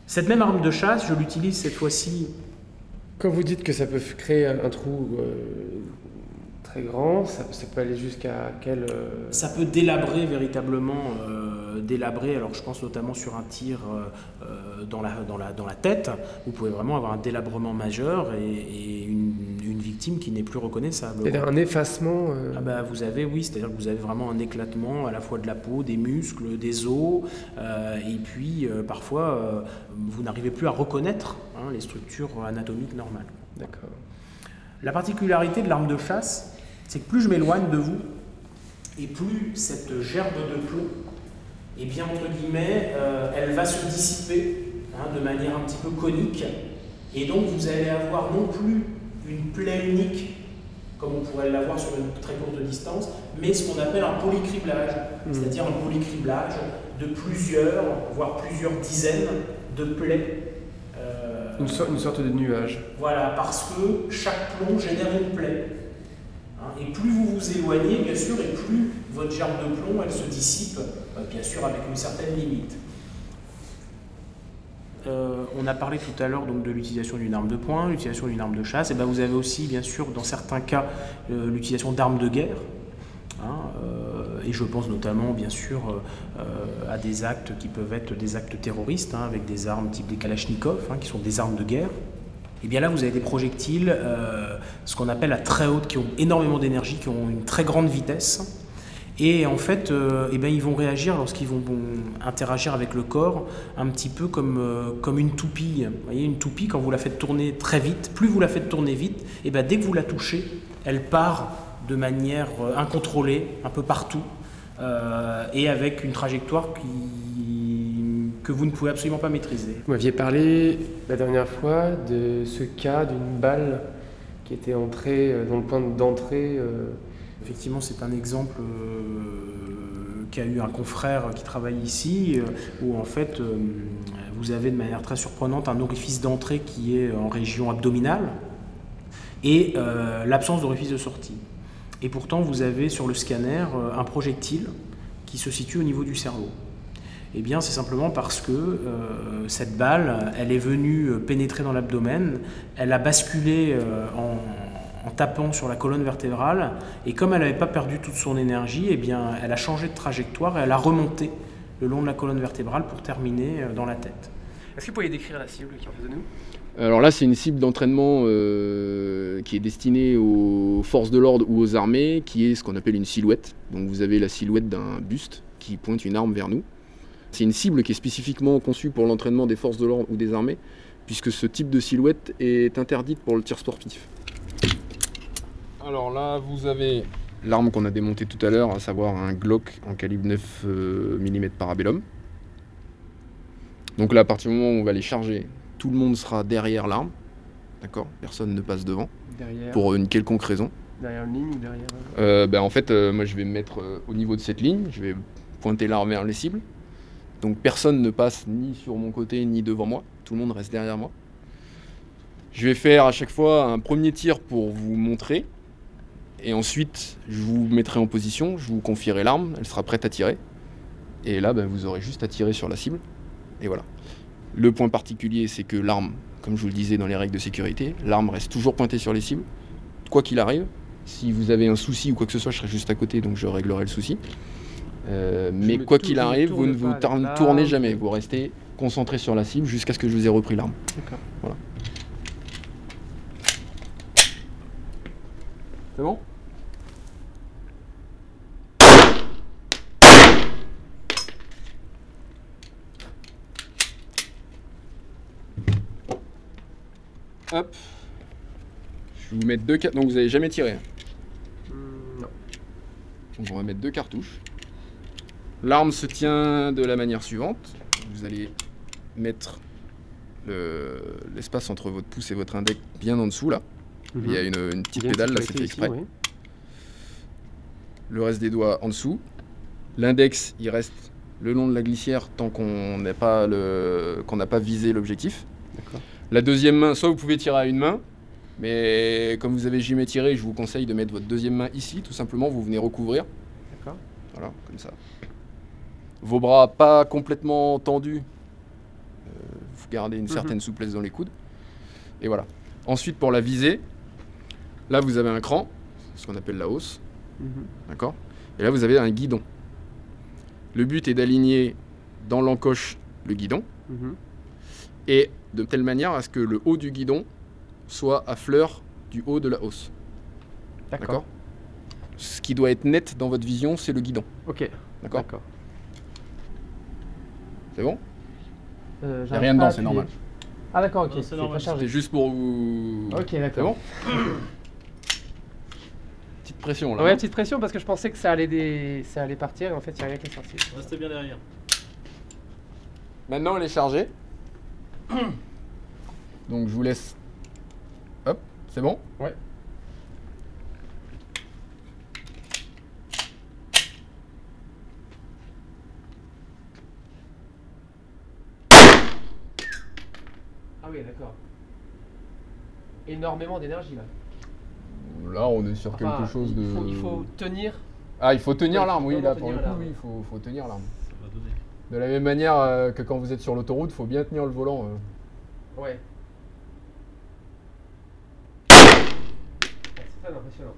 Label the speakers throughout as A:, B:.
A: Cette même arme de chasse, je l'utilise cette fois-ci.
B: Quand vous dites que ça peut créer un trou très grand, ça peut aller jusqu'à quel...
A: Ça peut délabrer véritablement, délabrer. Alors je pense notamment sur un tir dans la tête. Vous pouvez vraiment avoir un délabrement majeur et une victime qui n'est plus reconnaissable.
B: Il y a un effacement
A: Ah bah, vous avez, oui, c'est-à-dire que vous avez vraiment un éclatement à la fois de la peau, des muscles, des os, et puis parfois vous n'arrivez plus à reconnaître les structures anatomiques normales.
B: D'accord.
A: La particularité de l'arme de chasse, c'est que plus je m'éloigne de vous, et plus cette gerbe de plomb, eh bien, entre guillemets, elle va se dissiper de manière un petit peu conique, et donc vous allez avoir non plus une plaie unique, comme on pourrait l'avoir sur une très courte distance, mais ce qu'on appelle un polycriblage, c'est-à-dire un polycriblage de plusieurs, voire plusieurs dizaines de plaies.
B: Une sorte de nuage.
A: Voilà, parce que chaque plomb génère une plaie. Et plus vous vous éloignez, bien sûr, et plus votre gerbe de plomb, elle se dissipe, bien sûr, avec une certaine limite. On a parlé tout à l'heure donc, de l'utilisation d'une arme de poing, l'utilisation d'une arme de chasse. Et ben, vous avez aussi, bien sûr, dans certains cas, l'utilisation d'armes de guerre. Et je pense notamment, bien sûr, à des actes qui peuvent être des actes terroristes, avec des armes type des kalachnikovs, qui sont des armes de guerre. Et bien là, vous avez des projectiles, ce qu'on appelle à très haute, qui ont énormément d'énergie, qui ont une très grande vitesse. Et en fait, ils vont réagir lorsqu'ils vont interagir avec le corps, un petit peu comme une toupie. Vous voyez, une toupie, quand vous la faites tourner très vite, plus vous la faites tourner vite, dès que vous la touchez, elle part de manière incontrôlée, un peu partout, et avec une trajectoire que vous ne pouvez absolument pas maîtriser.
B: Vous m'aviez parlé la dernière fois de ce cas d'une balle qui était entrée dans le point d'entrée.
A: Effectivement, c'est un exemple qu'a eu un confrère qui travaille ici, où en fait, vous avez de manière très surprenante un orifice d'entrée qui est en région abdominale et l'absence d'orifice de sortie. Et pourtant, vous avez sur le scanner un projectile qui se situe au niveau du cerveau. Eh bien, c'est simplement parce que cette balle, elle est venue pénétrer dans l'abdomen, elle a basculé en tapant sur la colonne vertébrale, et comme elle n'avait pas perdu toute son énergie, eh bien, elle a changé de trajectoire et elle a remonté le long de la colonne vertébrale pour terminer dans la tête.
B: Est-ce que vous pourriez décrire la cible qui est en face de nous ?
C: Alors là, c'est une cible d'entraînement qui est destinée aux forces de l'ordre ou aux armées, qui est ce qu'on appelle une silhouette. Donc vous avez la silhouette d'un buste qui pointe une arme vers nous. C'est une cible qui est spécifiquement conçue pour l'entraînement des forces de l'ordre ou des armées, puisque ce type de silhouette est interdite pour le tir sportif. Alors là, vous avez l'arme qu'on a démontée tout à l'heure, à savoir un Glock en calibre 9 mm Parabellum. Donc là, à partir du moment où on va les charger, tout le monde sera derrière l'arme, d'accord ? Personne ne passe devant,
B: Derrière.
C: Pour une quelconque raison.
B: Derrière une ligne ou derrière...
C: En fait, moi je vais me mettre au niveau de cette ligne, je vais pointer l'arme vers les cibles. Donc personne ne passe ni sur mon côté ni devant moi, tout le monde reste derrière moi. Je vais faire à chaque fois un premier tir pour vous montrer, et ensuite je vous mettrai en position, je vous confierai l'arme, elle sera prête à tirer. Et là, vous aurez juste à tirer sur la cible, et voilà. Le point particulier, c'est que l'arme, comme je vous le disais dans les règles de sécurité, l'arme reste toujours pointée sur les cibles, quoi qu'il arrive. Si vous avez un souci ou quoi que ce soit, je serai juste à côté, donc je réglerai le souci. Mais quoi qu'il arrive, vous ne vous tournez jamais, vous restez concentré sur la cible jusqu'à ce que je vous ai repris l'arme.
B: D'accord.
C: Voilà. C'est bon ? Hop. Je vais vous mettre deux cartouches. Donc vous n'avez jamais tiré.
B: Non.
C: Donc on va mettre deux cartouches. L'arme se tient de la manière suivante. Vous allez mettre l'espace entre votre pouce et votre index bien en dessous là. Il y a une petite pédale là, c'est fait exprès.
B: Ici, oui.
C: Le reste des doigts en dessous. L'index, il reste le long de la glissière tant qu'on n'a pas visé l'objectif.
B: D'accord.
C: La deuxième main, soit vous pouvez tirer à une main, mais comme vous avez jamais tiré, je vous conseille de mettre votre deuxième main ici, tout simplement, vous venez recouvrir.
B: D'accord.
C: Voilà, comme ça. Vos bras pas complètement tendus. garder une certaine souplesse dans les coudes. Et voilà. Ensuite, pour la visée, là, vous avez un cran, ce qu'on appelle la hausse. D'accord ? Et là, vous avez un guidon. Le but est d'aligner dans l'encoche le guidon et de telle manière à ce que le haut du guidon soit à fleur du haut de la hausse. D'accord ? Ce qui doit être net dans votre vision, c'est le guidon.
B: Ok.
C: D'accord ? C'est bon ?
B: Il
C: n'y a rien dedans, c'est normal.
B: Ah d'accord, ok.
D: Non, c'est normal.
B: pas chargé.
C: C'est juste pour vous...
B: Ok,
C: C'est
B: d'accord.
C: bon ? Petite pression là.
B: Ouais,
C: hein.
B: petite pression parce que je pensais que ça allait partir et en fait il n'y a rien qui est sorti.
D: Restez bien derrière.
C: Maintenant, elle est chargée. Donc, je vous laisse. Hop, c'est bon ?
B: Ouais. Ah oui, d'accord. Énormément d'énergie là.
C: Là, on est sur
B: Enfin,
C: quelque chose de.
B: Il faut tenir.
C: Ah, il faut tenir
B: Ouais,
C: l'arme,
B: il
C: oui,
B: faut
C: là,
B: vraiment
C: pour le
B: tenir
C: coup,
B: l'arme.
C: oui, il faut tenir l'arme.
D: Ça va donner.
C: De la même manière que quand vous êtes sur l'autoroute, il faut bien tenir le volant.
B: Ouais. C'est très impressionnant.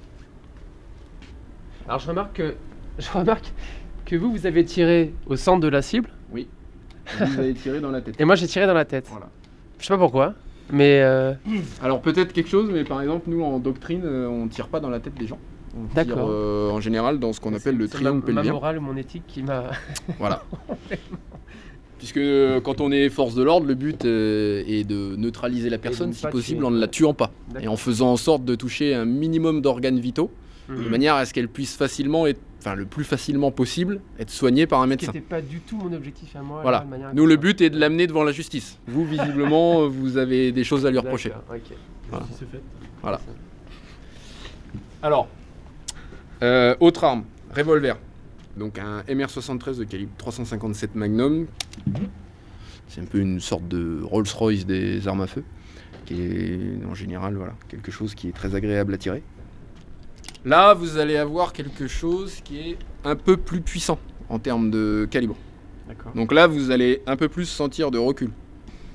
B: Alors je remarque que vous avez tiré au centre de la cible
C: Oui. Vous avez tiré dans la tête.
B: et moi j'ai tiré dans la tête.
C: Voilà.
B: Je sais pas pourquoi, mais
C: Alors, peut-être quelque chose, mais par exemple, nous, en doctrine, on tire pas dans la tête des gens. On tire
B: D'accord.
C: en général dans ce qu'on appelle le triangle
B: ma
C: pelvien.
B: morale, mon éthique qui m'a.
C: Voilà. Puisque quand on est force de l'ordre, le but est de neutraliser la personne,
B: ne
C: si
B: pas
C: possible,
B: tuer.
C: en ne la tuant pas.
B: D'accord.
C: Et en faisant en sorte de toucher un minimum d'organes vitaux, de manière à ce qu'elle puisse facilement, le plus facilement possible, être soignée par un
B: Ce qui
C: médecin.
B: n'était pas du tout mon objectif à moi.
C: Voilà.
B: là, de manière
C: Nous, le
B: inconsciente.
C: but est de l'amener devant la justice. Vous, visiblement, vous avez des choses à lui reprocher.
B: D'accord, ok.
C: Voilà.
D: Si c'est fait.
C: Voilà. Alors, autre arme, revolver. Donc un MR73 de calibre 357 Magnum. C'est un peu une sorte de Rolls-Royce des armes à feu, qui est en général quelque chose qui est très agréable à tirer. Là, vous allez avoir quelque chose qui est un peu plus puissant en termes de calibre.
B: D'accord.
C: Donc là, vous allez un peu plus sentir de recul. D'accord ?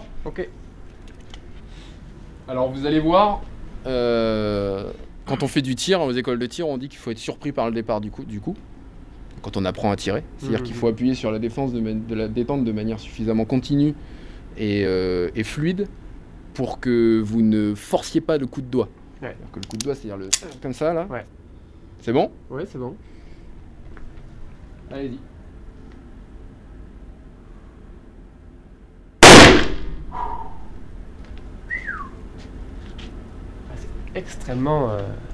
B: Ok.
C: Alors vous allez voir, quand on fait du tir, aux écoles de tir, on dit qu'il faut être surpris par le départ du coup quand on apprend à tirer. C'est-à-dire qu'il faut appuyer sur la défense de la détente de manière suffisamment continue et fluide pour que vous ne forciez pas le coup de doigt.
B: Ouais.
C: C'est-à-dire que le coup de doigt, c'est-à-dire le comme ça là.
B: Ouais.
C: C'est bon ?
B: Ouais, c'est bon.
C: Allez-y.
B: Extrêmement.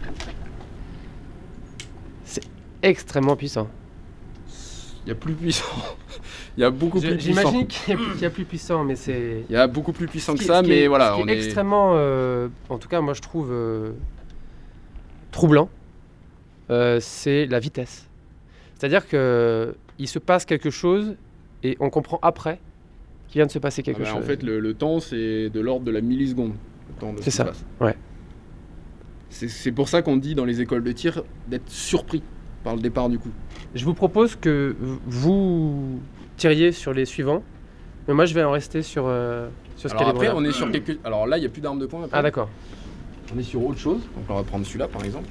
B: C'est extrêmement puissant.
C: Il y a plus puissant. Il y a beaucoup plus puissant.
B: J'imagine qu'il y a plus puissant, mais c'est.
C: Il y a beaucoup plus puissant que
B: Ce qui-
C: ça,
B: ce qui
C: mais
B: est-
C: voilà,
B: ce qui
C: on
B: est
C: est.
B: extrêmement, en tout cas moi je trouve troublant, c'est la vitesse. C'est-à-dire que il se passe quelque chose et on comprend après qu'il vient de se passer quelque chose.
C: En fait, le temps, c'est de l'ordre de la milliseconde. Le temps de ce
B: C'est
C: qui
B: ça,
C: se passe.
B: ouais.
C: C'est pour ça qu'on dit dans les écoles de tir d'être surpris par le départ du coup.
B: Je vous propose que vous tiriez sur les suivants, mais moi je vais en rester sur ce
C: Alors
B: calibre-là.
C: après, on est sur quelques. Alors là, il n'y a plus d'armes de poing. Après.
B: Ah d'accord.
C: On est sur autre chose. Donc on va prendre celui-là par exemple.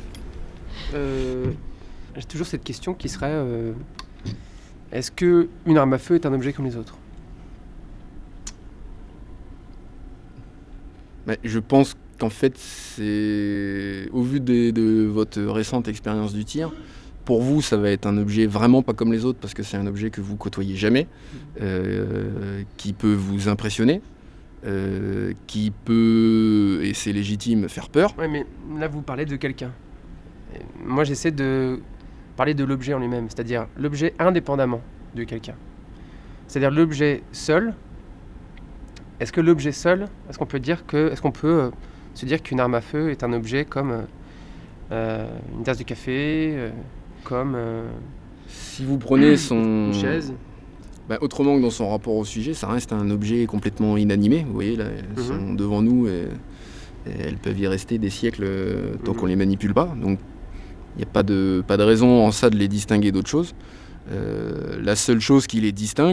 B: J'ai toujours cette question qui serait est-ce que une arme à feu est un objet comme les autres?
C: Mais je pense qu'en fait, c'est au vu de votre récente expérience du tir, pour vous, ça va être un objet vraiment pas comme les autres parce que c'est un objet que vous côtoyez jamais, qui peut vous impressionner, qui peut, et c'est légitime, faire peur.
B: Ouais, mais là vous parlez de quelqu'un. Et moi j'essaie de parler de l'objet en lui-même, c'est-à-dire l'objet indépendamment de quelqu'un. C'est-à-dire l'objet seul. Est-ce que l'objet seul, est-ce qu'on peut se dire qu'une arme à feu est un objet comme une tasse de café, comme
C: Si vous prenez
B: une
C: son...
B: chaise?
C: Autrement que dans son rapport au sujet, ça reste un objet complètement inanimé. Vous voyez, là, elles sont devant nous et elles peuvent y rester des siècles tant qu'on les manipule pas. Donc, il n'y a pas de raison en ça de les distinguer d'autres choses. La seule chose qui les distingue,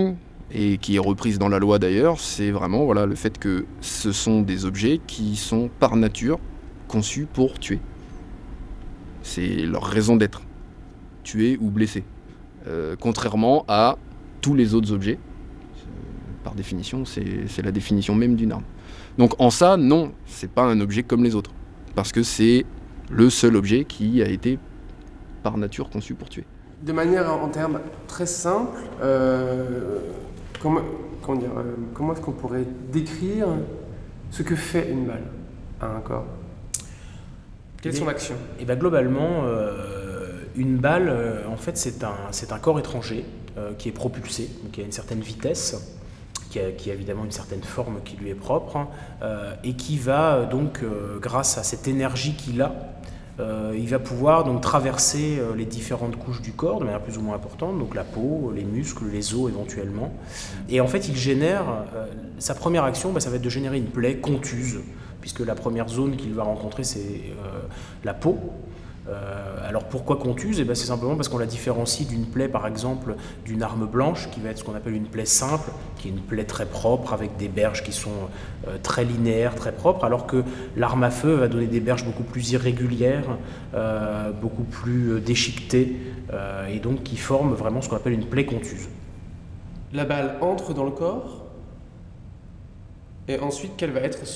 C: et qui est reprise dans la loi d'ailleurs, c'est vraiment voilà, le fait que ce sont des objets qui sont par nature conçus pour tuer. C'est leur raison d'être, tuer ou blesser. Contrairement à tous les autres objets, par définition, c'est la définition même d'une arme. Donc en ça, non, c'est pas un objet comme les autres, parce que c'est le seul objet qui a été par nature conçu pour tuer.
B: De manière en termes très simples, comment est-ce qu'on pourrait décrire ce que fait une balle à un corps? Quelle est son action?
A: Et ben globalement, une balle, en fait, c'est un corps étranger qui est propulsé, donc qui a une certaine vitesse, qui a évidemment une certaine forme qui lui est propre, et qui va donc, grâce à cette énergie qu'il a, il va pouvoir donc traverser les différentes couches du corps de manière plus ou moins importante, donc la peau, les muscles, les os éventuellement. Et en fait, il génère, sa première action, ça va être de générer une plaie contuse, puisque la première zone qu'il va rencontrer, c'est la peau. Alors pourquoi contuse? C'est simplement parce qu'on la différencie d'une plaie, par exemple, d'une arme blanche, qui va être ce qu'on appelle une plaie simple, qui est une plaie très propre, avec des berges qui sont très linéaires, très propres, alors que l'arme à feu va donner des berges beaucoup plus irrégulières, beaucoup plus déchiquetées, et donc qui forment vraiment ce qu'on appelle une plaie contuse.
B: La balle entre dans le corps, et ensuite, quel va être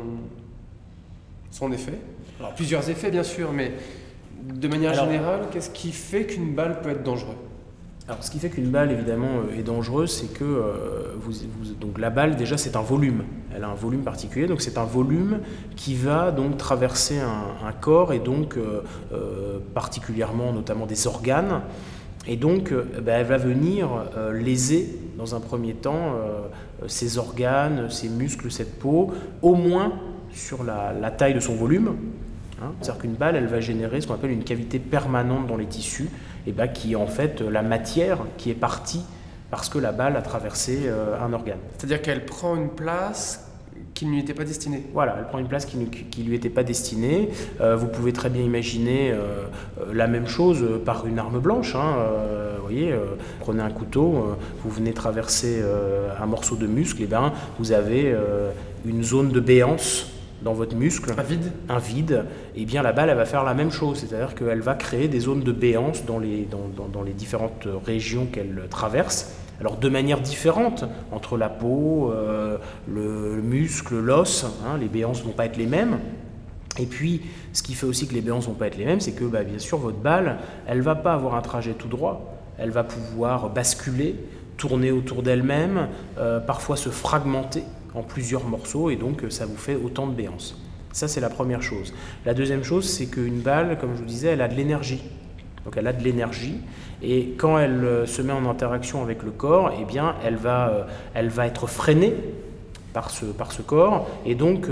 B: son effet? Alors, plusieurs effets, bien sûr, mais de manière générale, qu'est-ce qui fait qu'une balle peut être dangereuse?
A: Alors, ce qui fait qu'une balle, évidemment, est dangereuse, c'est que donc la balle, déjà, c'est un volume. Elle a un volume particulier, donc c'est un volume qui va donc traverser un corps, et donc particulièrement, notamment des organes. Et donc, elle va venir léser, dans un premier temps, ces organes, ces muscles, cette peau, au moins sur la taille de son volume. C'est-à-dire qu'une balle, elle va générer ce qu'on appelle une cavité permanente dans les tissus, qui est en fait la matière qui est partie parce que la balle a traversé un organe.
B: C'est-à-dire qu'elle prend une place qui ne lui était pas destinée.
A: Voilà, elle prend une place qui ne lui était pas destinée. Vous pouvez très bien imaginer la même chose par une arme blanche. Vous voyez, prenez un couteau, vous venez traverser un morceau de muscle, vous avez une zone de béance dans votre muscle, un vide, et bien la balle, elle va faire la même chose, c'est-à-dire qu'elle va créer des zones de béance dans les différentes régions qu'elle traverse, alors de manière différente, entre la peau, le muscle, l'os, les béances ne vont pas être les mêmes. Et puis, ce qui fait aussi que les béances ne vont pas être les mêmes, c'est que bien sûr, votre balle, elle ne va pas avoir un trajet tout droit, elle va pouvoir basculer, tourner autour d'elle-même, parfois se fragmenter en plusieurs morceaux, et donc ça vous fait autant de béances. Ça, c'est la première chose. La deuxième chose, c'est qu'une balle, comme je vous disais, elle a de l'énergie. Donc elle a de l'énergie, et quand elle se met en interaction avec le corps, elle va être freinée par ce corps, et donc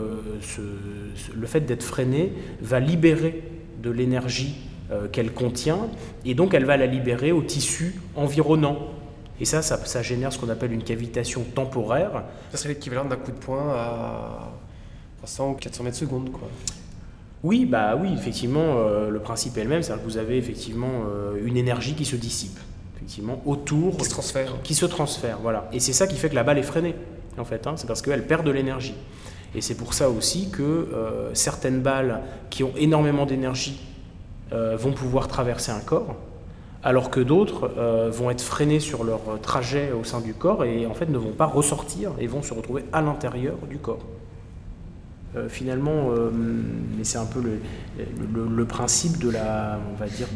A: le fait d'être freinée va libérer de l'énergie qu'elle contient, et donc elle va la libérer au tissu environnant. Et ça génère ce qu'on appelle une cavitation temporaire.
B: Ça serait l'équivalent d'un coup de poing à 300 ou 400 mètres secondes, quoi.
A: Oui, effectivement, le principe est le même, c'est-à-dire que vous avez effectivement une énergie qui se dissipe, effectivement, autour... Qui se transfère, voilà. Et c'est ça qui fait que la balle est freinée, en fait, c'est parce qu'elle perd de l'énergie. Et c'est pour ça aussi que certaines balles qui ont énormément d'énergie vont pouvoir traverser un corps, alors que d'autres vont être freinés sur leur trajet au sein du corps et en fait ne vont pas ressortir et vont se retrouver à l'intérieur du corps. Finalement, mais c'est un peu le principe de la, on va dire,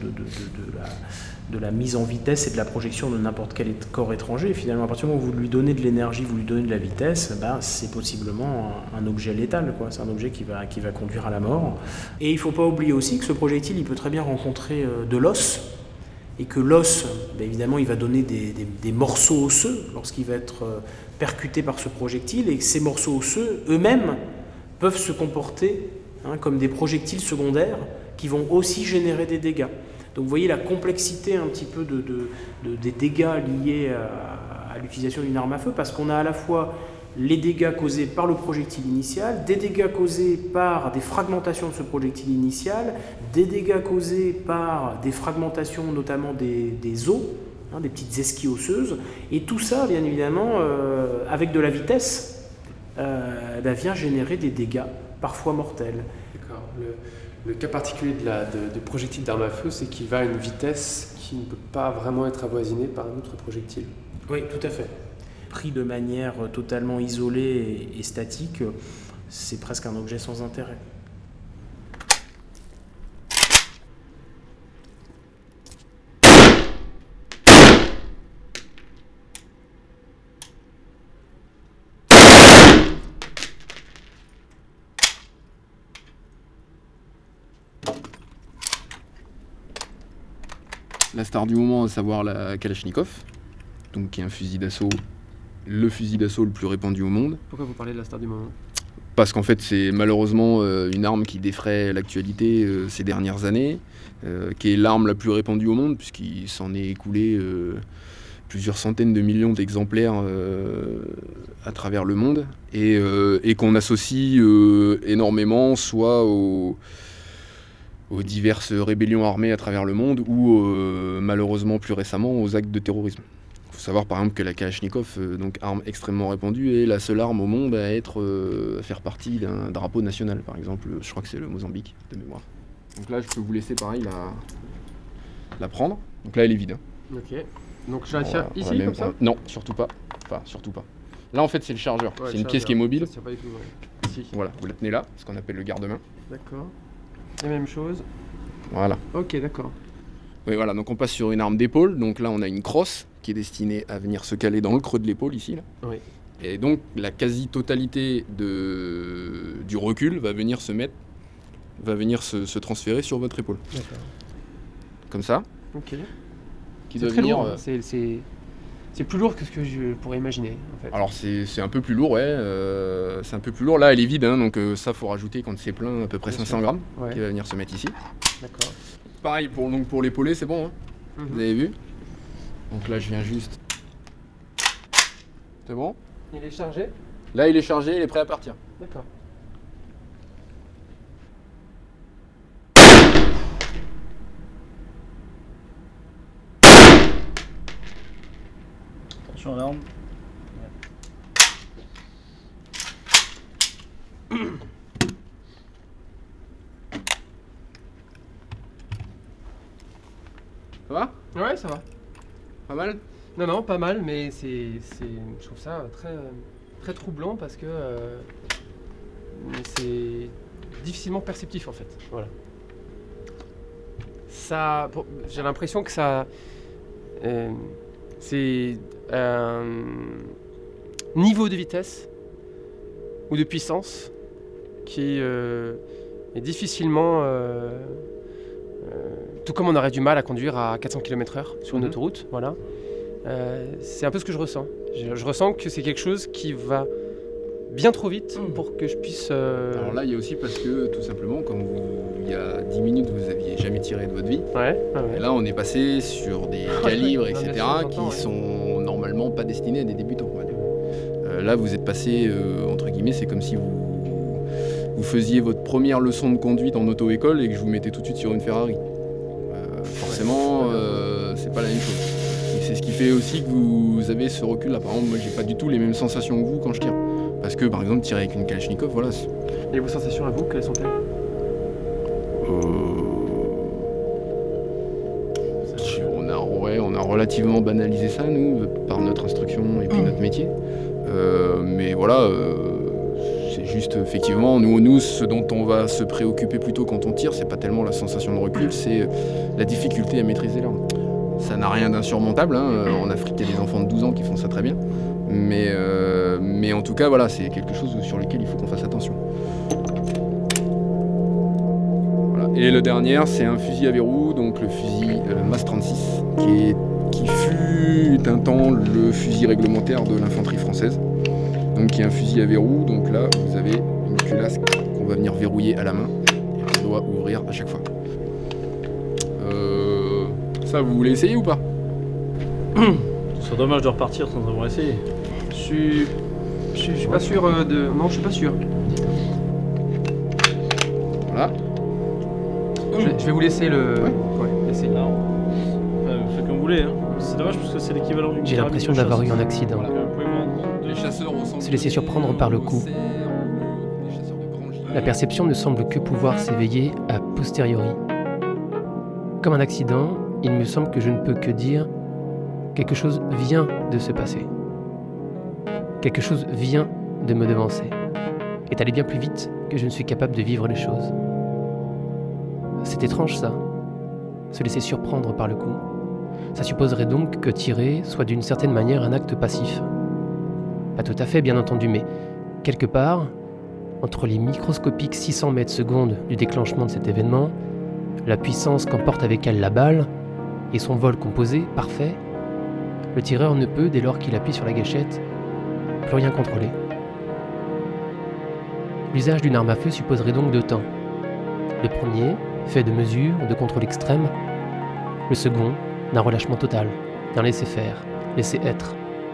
A: de la mise en vitesse et de la projection de n'importe quel corps étranger. Finalement, à partir du moment où vous lui donnez de l'énergie, vous lui donnez de la vitesse, c'est possiblement un objet létal, quoi. C'est un objet qui va conduire à la mort. Et il ne faut pas oublier aussi que ce projectile, il peut très bien rencontrer de l'os, et que l'os, évidemment, il va donner des morceaux osseux lorsqu'il va être percuté par ce projectile, et que ces morceaux osseux, eux-mêmes, peuvent se comporter comme des projectiles secondaires qui vont aussi générer des dégâts. Donc vous voyez la complexité un petit peu des dégâts liés à l'utilisation d'une arme à feu, parce qu'on a à la fois les dégâts causés par le projectile initial, des dégâts causés par des fragmentations de ce projectile initial, des dégâts causés par des fragmentations notamment des os, des petites esquilles osseuses. Et tout ça, bien évidemment, avec de la vitesse, vient générer des dégâts, parfois mortels.
B: D'accord. Le cas particulier de projectile d'arme à feu, c'est qu'il va à une vitesse qui ne peut pas vraiment être avoisinée par un autre projectile.
A: Oui, tout à fait. Pris de manière totalement isolée et statique, c'est presque un objet sans intérêt.
C: La star du moment, à savoir la Kalachnikov, donc qui est un fusil d'assaut, le fusil d'assaut le plus répandu au monde.
B: Pourquoi vous parlez de la star du moment ?
C: Parce qu'en fait, c'est malheureusement une arme qui défraie l'actualité ces dernières années, qui est l'arme la plus répandue au monde, puisqu'il s'en est écoulé plusieurs centaines de millions d'exemplaires à travers le monde, et qu'on associe énormément soit aux diverses rébellions armées à travers le monde, ou malheureusement plus récemment aux actes de terrorisme. Il faut savoir par exemple que la Kalachnikov, donc arme extrêmement répandue, est la seule arme au monde à faire partie d'un drapeau national. Par exemple, je crois que c'est le Mozambique, de mémoire. Donc là, je peux vous laisser pareil la prendre. Donc là, elle est vide. Hein.
B: Ok. Donc je la tiens ici, comme ça ?
C: Non, surtout pas. Enfin, surtout pas. Là, en fait, c'est le chargeur.
B: Ouais,
C: c'est une pièce qui est mobile.
B: Ça tient pas du tout, ouais. Ici.
C: Voilà, vous la tenez là, ce qu'on appelle le garde-main.
B: D'accord. La même chose.
C: Voilà.
B: Ok, d'accord.
C: Oui, voilà, donc on passe sur une arme d'épaule. Donc là, on a une crosse qui est destinée à venir se caler dans le creux de l'épaule, ici. Là.
B: Oui.
C: Et donc, la quasi-totalité du recul va venir se transférer sur votre épaule.
B: D'accord.
C: Comme ça.
B: Ok.
C: Qui
B: C'est
C: doit
B: très
C: venir,
B: lourd, hein. C'est plus lourd que ce que je pourrais imaginer, en fait.
C: Alors, c'est un peu plus lourd, ouais. C'est un peu plus lourd. Là, elle est vide, hein, donc ça, faut rajouter quand c'est plein à peu près
B: Bien
C: 500
B: sûr.
C: grammes
B: Ouais.
C: qui va venir se mettre ici.
B: D'accord.
C: Pareil, pour l'épauler, c'est bon. Hein.
B: Mhm.
C: Vous avez vu? Donc là, je viens juste... C'est bon?
B: Il est chargé ?
C: Là, il est chargé, il est prêt à partir.
B: D'accord.
D: Attention à l'arme.
C: Ça va?
B: Ouais, ça va.
C: Pas mal?
B: Non, pas mal, mais je trouve ça très, très troublant parce que c'est difficilement perceptif en fait. Voilà. J'ai l'impression que c'est un niveau de vitesse ou de puissance qui est difficilement... tout comme on aurait du mal à conduire à 400 km/h sur une autoroute, voilà. C'est un peu ce que je ressens. Je ressens que c'est quelque chose qui va bien trop vite pour que je puisse...
C: Alors là, il y a aussi parce que, tout simplement, il y a 10 minutes, vous n'aviez jamais tiré de votre vie.
B: Ouais.
C: Et là, on est passé sur des calibres,
B: Non,
C: etc.,
B: bien sûr, j'entends,
C: qui
B: ouais.
C: sont normalement pas destinés à des débutants. On va dire. Là, vous êtes passé, entre guillemets, c'est comme si vous faisiez votre première leçon de conduite en auto-école et que je vous mettais tout de suite sur une Ferrari. Forcément, c'est pas la même chose. Et c'est ce qui fait aussi que vous avez ce recul-là. Par exemple, moi, j'ai pas du tout les mêmes sensations que vous quand je tire. Parce que, par exemple, tirer avec une Kalachnikov, voilà.
B: Et vos sensations à vous, quelles sont-elles ?
C: On a relativement banalisé ça, nous, par notre instruction et puis notre métier. Mais voilà, c'est juste, effectivement, nous, ce dont on va se préoccuper plutôt quand on tire, c'est pas tellement la sensation de recul, c'est la difficulté à maîtriser l'arme. Ça n'a rien d'insurmontable, hein. En Afrique, il y a des enfants de 12 ans qui font ça très bien. Mais en tout cas, voilà, c'est quelque chose sur lequel il faut qu'on fasse attention. Voilà. Et le dernier, c'est un fusil à verrou, donc le fusil MAS 36, qui fut un temps le fusil réglementaire de l'infanterie française. Donc qui est un fusil à verrou, donc là vous avez une culasse qu'on va venir verrouiller à la main et qu'on doit ouvrir à chaque fois. Ça, vous voulez essayer ou pas?
D: Ce serait dommage de repartir sans avoir essayé.
B: Je suis pas sûr de... Non, je suis pas sûr.
C: Voilà.
B: Je vais vous laisser le...
C: Ouais.
B: essayer.
D: Non. Enfin, vous faites comme vous voulez. Hein. C'est dommage parce que c'est l'équivalent d'une
B: J'ai l'impression d'avoir eu un accident.
D: Donc, vous pouvez vous rendre compte de-
C: Les chasseurs au centre
B: Se laisser surprendre par le coup.
C: les chasseurs de grands gibiers.
B: La perception ne semble que pouvoir s'éveiller a posteriori. Comme un accident, il me semble que je ne peux que dire quelque chose vient de se passer. Quelque chose vient de me devancer. Est allé bien plus vite que je ne suis capable de vivre les choses. C'est étrange ça, se laisser surprendre par le coup. Ça supposerait donc que tirer soit d'une certaine manière un acte passif. Pas tout à fait bien entendu, mais quelque part, entre les microscopiques 600 mètres secondes du déclenchement de cet événement, la puissance qu'emporte avec elle la balle, et son vol composé, parfait, le tireur ne peut, dès lors qu'il appuie sur la gâchette, plus rien contrôler. L'usage d'une arme à feu supposerait donc 2 temps. Le premier, fait de mesure, de contrôle extrême. Le second, d'un relâchement total, d'un laisser-faire, laisser-être.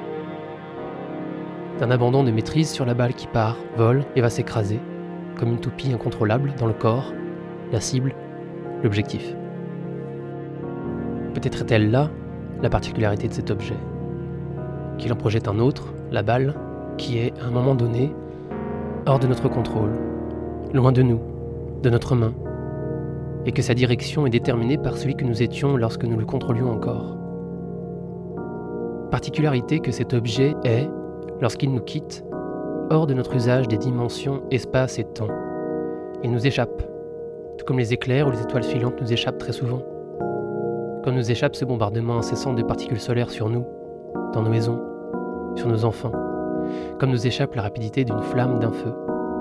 B: D'un abandon de maîtrise sur la balle qui part, vole et va s'écraser, comme une toupie incontrôlable dans le corps, la cible, l'objectif. Peut-être est-elle là la particularité de cet objet. Qu'il en projette un autre, la balle, qui est, à un moment donné, hors de notre contrôle, loin de nous, de notre main, et que sa direction est déterminée par celui que nous étions lorsque nous le contrôlions encore. Particularité que cet objet est, lorsqu'il nous quitte, hors de notre usage des dimensions espace et temps. Il nous échappe, tout comme les éclairs ou les étoiles filantes nous échappent très souvent. Comme nous échappe ce bombardement incessant de particules solaires sur nous, dans nos maisons, sur nos enfants, comme nous échappe la rapidité d'une flamme d'un feu.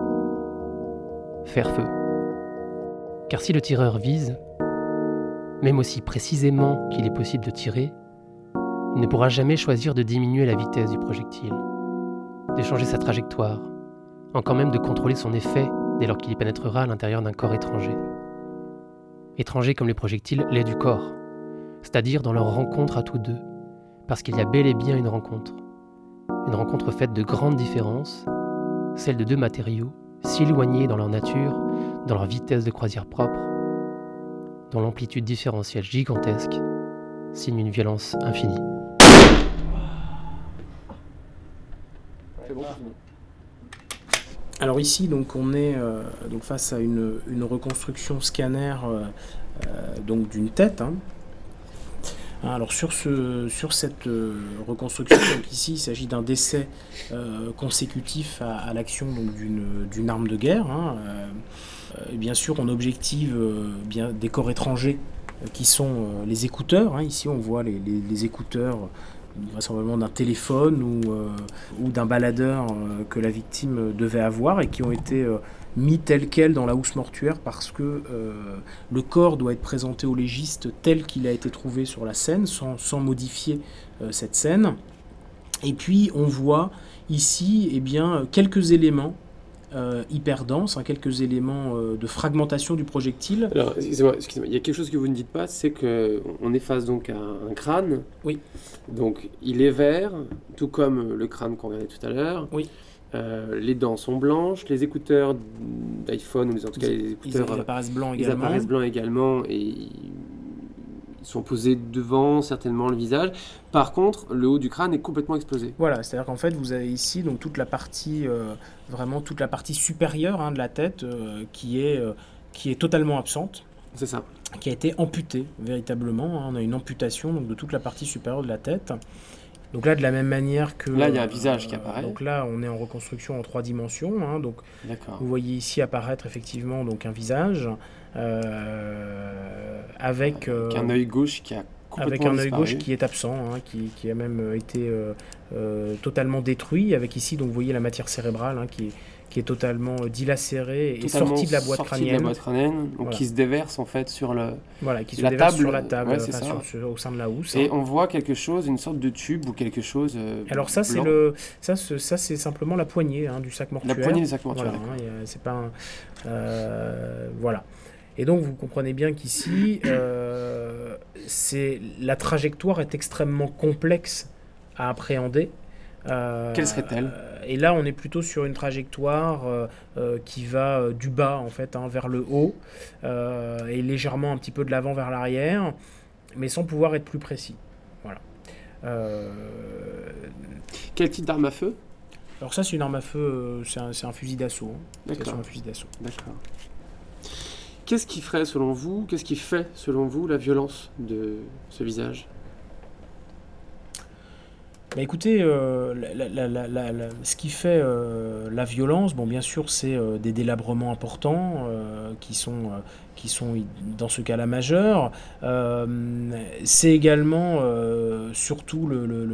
B: Faire feu. Car si le tireur vise, même aussi précisément qu'il est possible de tirer, il ne pourra jamais choisir de diminuer la vitesse du projectile, de changer sa trajectoire, encore même de contrôler son effet dès lors qu'il y pénétrera à l'intérieur d'un corps étranger. Étranger comme les projectiles l'est du corps, c'est-à-dire dans leur rencontre à tous deux, parce qu'il y a bel et bien une rencontre faite de grandes différences, celle de 2 matériaux si éloignés dans leur nature, dans leur vitesse de croisière propre, dont l'amplitude différentielle gigantesque signe une violence infinie.
C: C'est bon, c'est fini.
A: Alors ici, donc, on est donc face à une reconstruction scanner donc d'une tête. Hein. Alors sur cette reconstruction, donc ici il s'agit d'un décès consécutif à l'action donc d'une arme de guerre. Hein. Et bien sûr on objective bien des corps étrangers qui sont les écouteurs. Hein. Ici on voit les écouteurs vraisemblablement d'un téléphone ou d'un baladeur que la victime devait avoir et qui ont été mis tel quel dans la housse mortuaire parce que le corps doit être présenté au légiste tel qu'il a été trouvé sur la scène, sans modifier cette scène. Et puis on voit ici eh bien, quelques éléments hyper denses, hein, quelques éléments de fragmentation du projectile.
B: Alors, excusez-moi, il y a quelque chose que vous ne dites pas, c'est qu'on est face donc à un crâne.
A: Oui.
B: Donc il est vert, tout comme le crâne qu'on regardait tout à l'heure.
A: Oui.
B: Les dents sont blanches, les écouteurs d'iPhone, ou en tout cas les écouteurs,
A: Ils apparaissent blancs
B: ils
A: également.
B: apparaissent blancs également et ils sont posés devant certainement le visage. Par contre, le haut du crâne est complètement explosé.
A: Voilà, c'est-à-dire qu'en fait vous avez ici donc toute la partie vraiment toute la partie supérieure hein, de la tête qui est totalement absente,
B: C'est ça.
A: qui a été amputée véritablement. Hein. On a une amputation donc de toute la partie supérieure de la tête. Donc là, de la même manière que...
B: Là, il y a un visage qui apparaît.
A: Donc là, on est en reconstruction en 3 dimensions. Hein, donc
B: D'accord.
A: vous voyez ici apparaître effectivement donc un visage avec
B: un œil gauche qui a complètement
A: œil
B: disparu.
A: gauche qui est absent, hein, qui a même été totalement détruit. Avec ici, donc vous voyez la matière cérébrale hein, qui est totalement dilacérée et sortie de la boîte crânienne.
B: Donc
A: Voilà.
B: qui se déverse en fait sur le...
A: Voilà, qui se
B: La
A: déverse
B: table,
A: sur la table,
B: ouais, c'est
A: enfin,
B: ça.
A: au sein de la housse.
B: Et
A: hein.
B: on voit quelque chose, une sorte de tube ou quelque chose.
A: Alors ça, c'est
B: blanc.
A: ça c'est simplement la poignée hein, du sac mortuaire.
B: La poignée du sac mortuaire.
A: Voilà, hein, c'est pas voilà. Et donc vous comprenez bien qu'ici, la trajectoire est extrêmement complexe à appréhender.
B: Quelle serait-elle ?
A: Et là, on est plutôt sur une trajectoire qui va du bas en fait hein, vers le haut et légèrement un petit peu de l'avant vers l'arrière, mais sans pouvoir être plus précis. Voilà.
B: Quel type d'arme à feu?
A: Alors ça, c'est une arme à feu, c'est un fusil d'assaut.
B: D'accord.
A: C'est un fusil d'assaut.
B: D'accord. Qu'est-ce qui fait selon vous la violence de ce visage?
A: Bah écoutez, ce qui fait la violence, bon bien sûr c'est des délabrements importants qui sont dans ce cas-là majeurs. C'est également surtout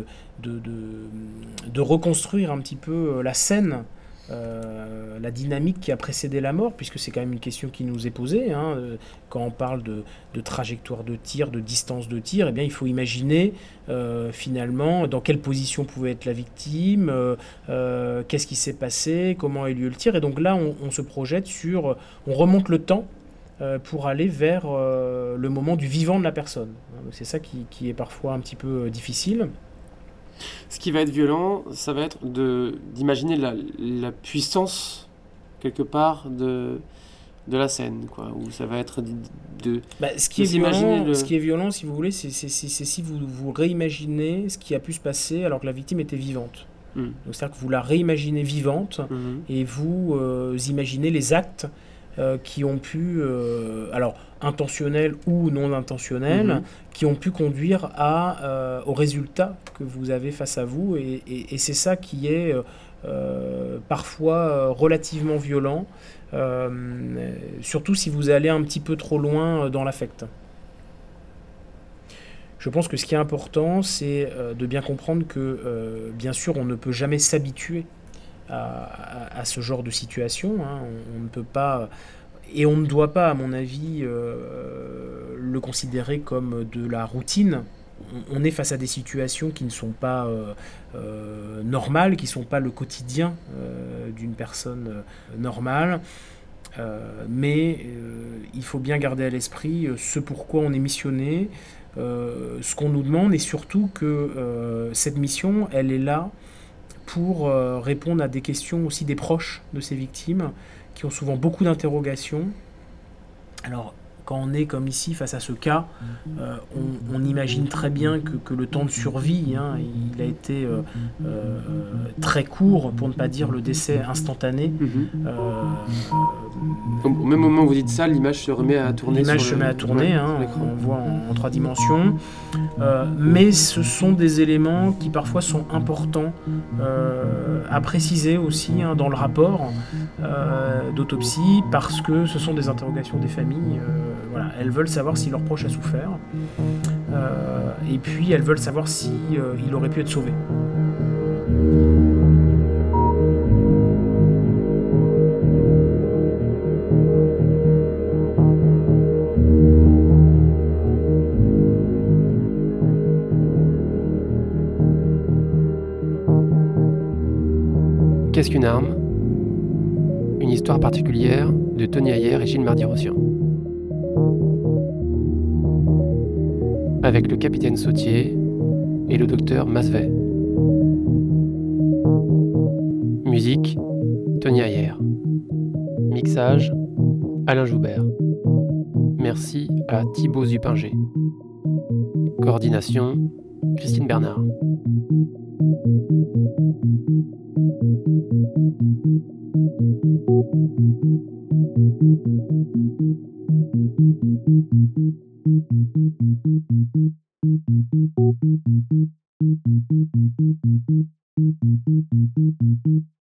A: de reconstruire un petit peu la scène, la dynamique qui a précédé la mort, puisque c'est quand même une question qui nous est posée. Quand on parle de trajectoire de tir, de distance de tir, eh bien, il faut imaginer finalement dans quelle position pouvait être la victime, qu'est-ce qui s'est passé, comment a eu lieu le tir. Et donc là, on se projette on remonte le temps pour aller vers le moment du vivant de la personne. Donc c'est ça qui est parfois un petit peu difficile.
B: Ce qui va être violent, ça va être d'imaginer la puissance, quelque part, de la scène, quoi. Où ça va être
A: Ce qui est violent, si vous voulez, c'est si vous réimaginez ce qui a pu se passer alors que la victime était vivante. Donc c'est-à-dire que vous la réimaginez vivante et vous imaginez les actes qui ont pu, alors intentionnels ou non intentionnels, qui ont pu conduire au résultat que vous avez face à vous. Et c'est ça qui est parfois relativement violent, surtout si vous allez un petit peu trop loin dans l'affect. Je pense que ce qui est important, c'est de bien comprendre que, bien sûr, on ne peut jamais s'habituer à ce genre de situation. On ne peut pas, et on ne doit pas, à mon avis, le considérer comme de la routine. On est face à des situations qui ne sont pas normales, qui ne sont pas le quotidien d'une personne normale. Mais il faut bien garder à l'esprit ce pourquoi on est missionné, ce qu'on nous demande, et surtout que cette mission, elle est là pour répondre à des questions aussi des proches de ces victimes, qui ont souvent beaucoup d'interrogations. Alors, quand on est comme ici face à ce cas, on imagine très bien que le temps de survie, il a été très court, pour ne pas dire le décès instantané.
B: Au même moment où vous dites ça, l'image se remet à tourner.
A: On voit en 3 dimensions. Mais ce sont des éléments qui parfois sont importants à préciser aussi dans le rapport d'autopsie, parce que ce sont des interrogations des familles. Voilà, elles veulent savoir si leur proche a souffert, et puis elles veulent savoir si il aurait pu être sauvé.
B: Qu'est-ce qu'une arme? Une histoire particulière de Tony Ayer et Gilles Mardy-Rossian. Avec le capitaine Sautier et le docteur Masvet. Musique, Tony Ayer. Mixage, Alain Joubert. Merci à Thibaut Zupinger. Coordination, Christine Bernard.